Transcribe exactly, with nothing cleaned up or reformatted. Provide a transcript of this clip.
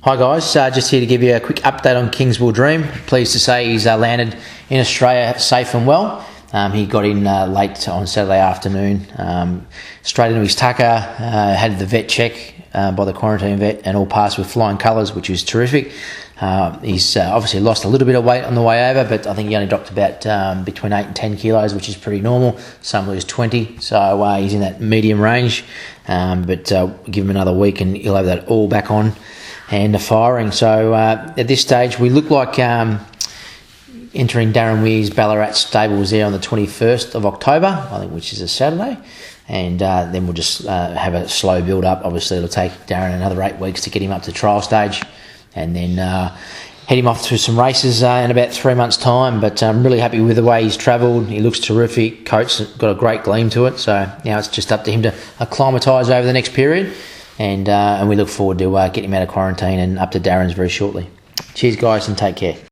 Hi guys, uh, just here to give you a quick update on Kingswool Dream. Pleased to say he's uh, landed in Australia safe and well. Um, he got in uh, late on Saturday afternoon, um, straight into his tucker, uh, had the vet check uh, by the quarantine vet and all passed with flying colours, which is terrific. Uh, he's uh, obviously lost a little bit of weight on the way over, but I think he only dropped about um, between eight and ten kilos, which is pretty normal. Some lose twenty, so uh, he's in that medium range. Um, but uh, give him another week and he'll have that all back on and firing. So uh, at this stage, we look like um, entering Darren Weir's Ballarat stables there on the twenty-first of October, I think, which is a Saturday. And uh, then we'll just uh, have a slow build up. Obviously, it'll take Darren another eight weeks to get him up to trial stage, and then uh, head him off through some races uh, in about three months' time. But I'm really happy with the way he's travelled. He looks terrific. Coat's got a great gleam to it. So now it's just up to him to acclimatise over the next period. And uh, and we look forward to uh, getting him out of quarantine and up to Darren's very shortly. Cheers, guys, and take care.